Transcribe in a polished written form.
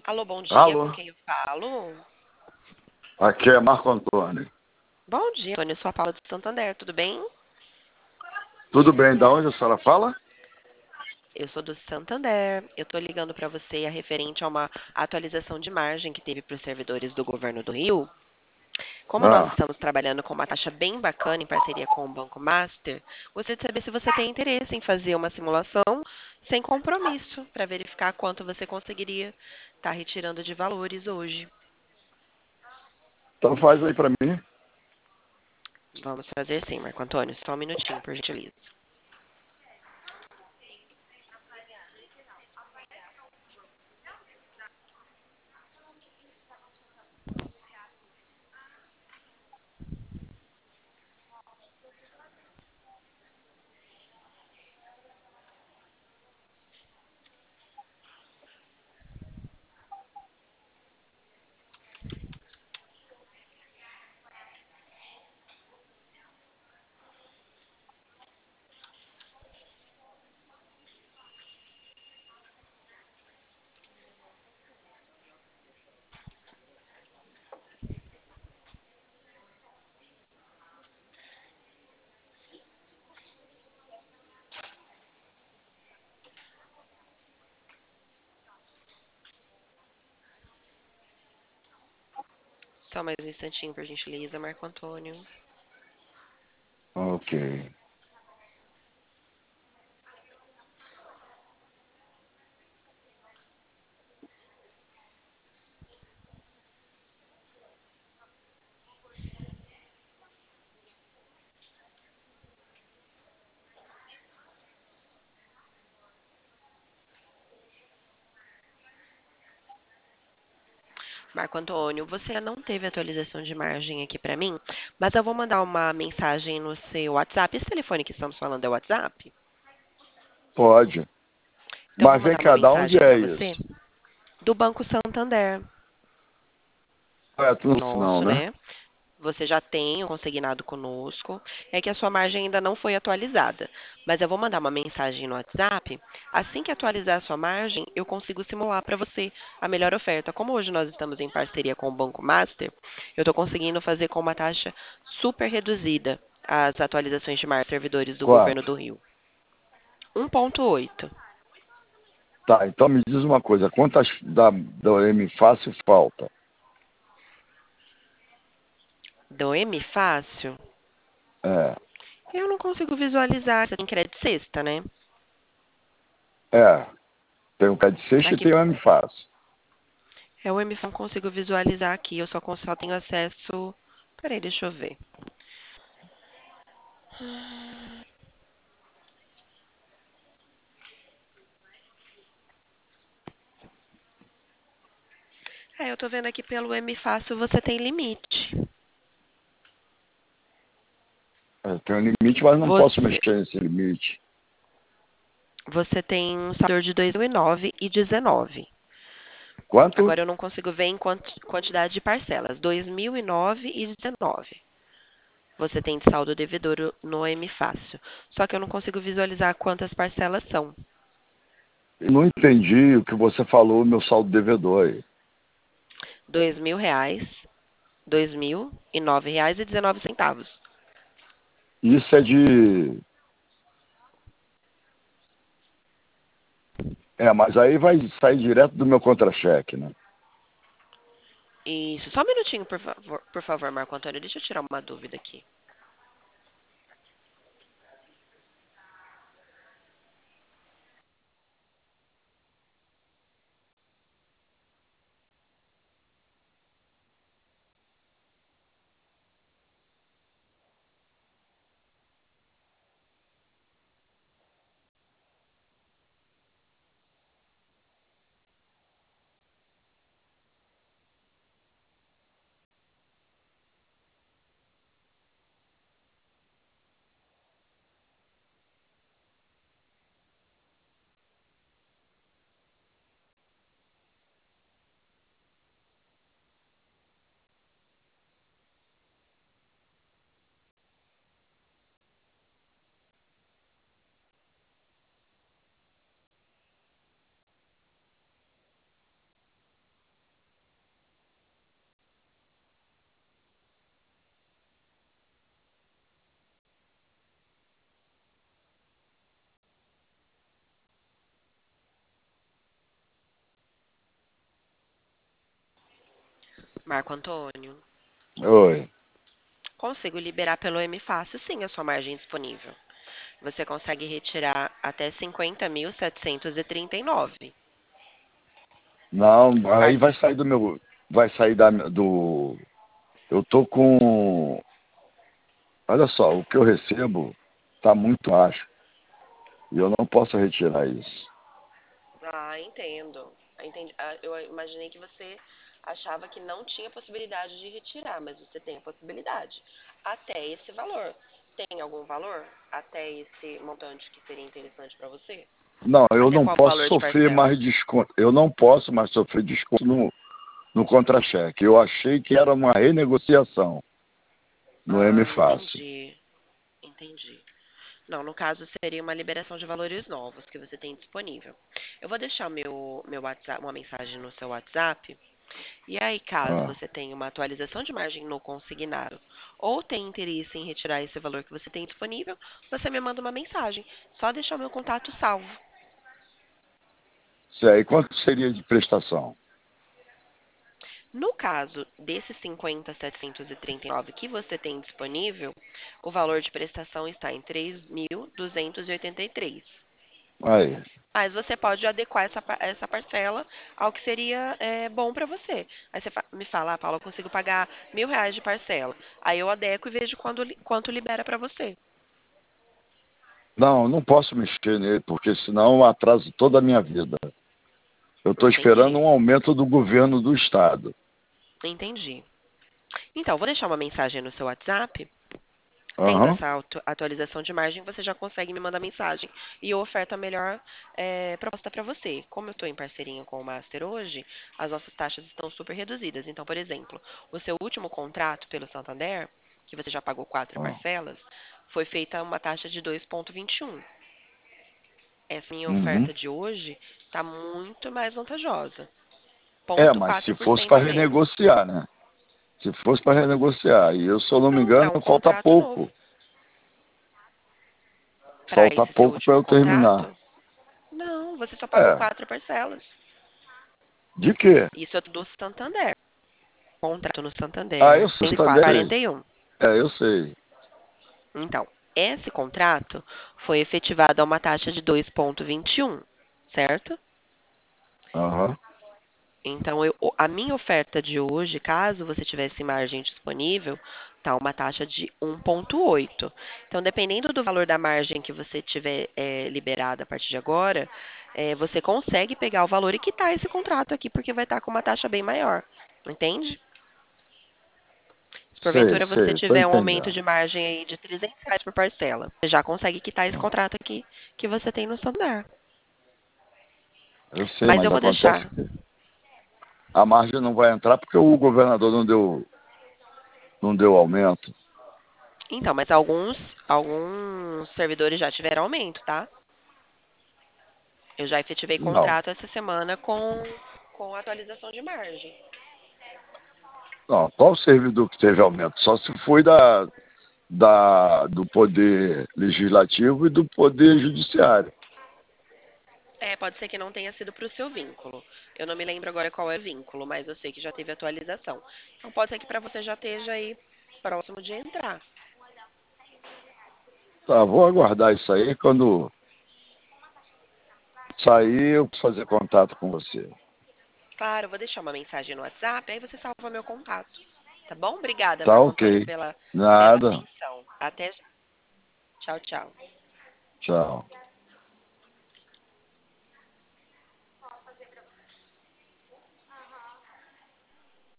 Alô, bom dia, Alô, com quem eu falo? aqui é Marco Antônio. Bom dia, Antônio, eu sou a Paula do Santander, tudo bem? Tudo bem? Da onde a senhora fala? Eu sou do Santander, eu tô ligando para você a referente a uma atualização de margem que teve para os servidores do Governo do Rio. Como nós Ah, estamos trabalhando com uma taxa bem bacana em parceria com o Banco Master, gostaria de saber se você tem interesse em fazer uma simulação sem compromisso para verificar quanto você conseguiria estar retirando de valores hoje. então faz aí pra mim. Vamos fazer sim, Marco Antônio, só um minutinho, por gentileza. Só mais um instantinho, por gentileza, Marco Antônio. Ok. Marco Antônio, você não teve atualização de margem aqui para mim, mas eu vou mandar uma mensagem no seu WhatsApp. Esse telefone que estamos falando é o WhatsApp? Pode. Então eu vou Mas vem mandar uma cá, da onde mensagem é para você isso? do Banco Santander, Não é tudo não, nosso, né? né? Você já tem o consignado conosco, é que a sua margem ainda não foi atualizada. Mas eu vou mandar uma mensagem no WhatsApp. Assim que atualizar a sua margem, eu consigo simular para você a melhor oferta. Como hoje nós estamos em parceria com o Banco Master, eu estou conseguindo fazer com uma taxa super reduzida as atualizações de margem servidores do Governo Quanto? do Rio. 1,8. Tá, então me diz uma coisa, quantas da M Fácil falta? Do M Fácil, É, eu não consigo visualizar. Você tem crédito sexta, né? é, tem o pé de sexta e Aqui tem o M Fácil. é o M-Fan, consigo visualizar aqui. Eu só tenho acesso. Peraí, deixa eu ver. É, eu tô vendo aqui pelo M Fácil você tem limite. É, tem um limite, mas não posso Você, mexer nesse limite. você tem um saldo de 2009 e 19. Quanto? Agora eu não consigo ver em quantidade de parcelas. 2009 e 19. Você tem de saldo devedor no M Fácil. Só que eu não consigo visualizar quantas parcelas são. Eu não entendi o que você falou, meu saldo devedor aí. R$ 2.000, 2.009,19. Isso é de. É, mas aí vai sair direto do meu contra-cheque, né? Isso. Só um minutinho, por favor, Marco Antônio. Deixa eu tirar uma dúvida aqui. Marco Antônio, Oi. consigo liberar pelo M Fácil sim a sua margem disponível. Você consegue retirar até 50.739. Não, aí Par- vai sair do meu. Vai sair do. Eu tô com. Olha só, o que eu recebo está muito baixo. E eu não posso retirar isso. Ah, entendo. Entendi. Ah, eu imaginei que você achava que não tinha possibilidade de retirar, mas você tem a possibilidade. Até esse valor. Tem algum valor? Até esse montante que seria interessante para você? Não, eu Até não qual posso valor de sofrer parcela? mais desconto. Eu não posso mais sofrer desconto no contra-cheque. Eu achei que era uma renegociação no M Ah, Fácil. entendi. Entendi. Não, no caso seria uma liberação de valores novos que você tem disponível. Eu vou deixar meu WhatsApp, uma mensagem no seu WhatsApp. E aí, caso Ah, você tenha uma atualização de margem no consignado ou tenha interesse em retirar esse valor que você tem disponível, você me manda uma mensagem. Só deixar o meu contato salvo. isso aí, quanto seria de prestação? No caso desses 50.739 que você tem disponível, o valor de prestação está em 3.283. Aí. Mas você pode adequar essa parcela ao que seria bom para você. Aí você me fala, ah, Paula, eu consigo pagar R$ 1.000 de parcela. Aí eu adequo e vejo quanto libera para você. Não, não posso mexer nele, porque senão eu atraso toda a minha vida. Eu estou esperando Entendi, um aumento do governo do Estado. entendi. Então, vou deixar uma mensagem no seu WhatsApp. Tendo Aham. essa atualização de margem, você já consegue me mandar mensagem e eu oferto a melhor proposta para você. Como eu estou em parceria com o Master hoje, as nossas taxas estão super reduzidas. Então, por exemplo, o seu último contrato pelo Santander, que você já pagou 4 parcelas, foi feita uma taxa de 2,21. Essa minha Uhum. oferta de hoje está muito mais vantajosa. É, Ponto mas se quatro por fosse cento para a menos. renegociar, né? Se fosse para renegociar. E eu, se eu não me Não, engano, é um falta contrato novo. pouco. Para Falta esse seu pouco para último eu terminar. contrato, não, você só pagou É. 4 parcelas. De quê? Isso é do Santander. Contrato no Ah, eu Santander, sou Santander. 141. É, eu sei. Então, esse contrato foi efetivado a uma taxa de 2,21, certo? Aham. Então, a minha oferta de hoje, caso você tivesse margem disponível, tá uma taxa de 1,8. Então, dependendo do valor da margem que você tiver liberada a partir de agora, você consegue pegar o valor e quitar esse contrato aqui, porque vai estar com uma taxa bem maior. Entende? Se Sei, porventura você sei, estou tiver um aumento entendendo. de margem aí de R$ 300 por parcela, você já consegue quitar esse contrato aqui que você tem no Santander. Eu sei, Mas eu mas vou acontece deixar. que a margem não vai entrar porque o governador não deu aumento. Então, mas alguns servidores já tiveram aumento, tá? Eu já efetivei Não. contrato essa semana com atualização de margem. Não, qual servidor que teve aumento? Só se foi do Poder Legislativo e do Poder Judiciário. Pode ser que não tenha sido para o seu vínculo. Eu não me lembro agora qual é o vínculo, mas eu sei que já teve atualização. Então pode ser que para você já esteja aí próximo de entrar. Tá, vou aguardar isso aí. Quando sair, eu vou fazer contato com você. Claro, eu vou deixar uma mensagem no WhatsApp, aí você salva meu contato. Tá bom? Obrigada, Tá Marco Antônio, ok. pela Nada. atenção. Até já. Tchau, tchau. Tchau.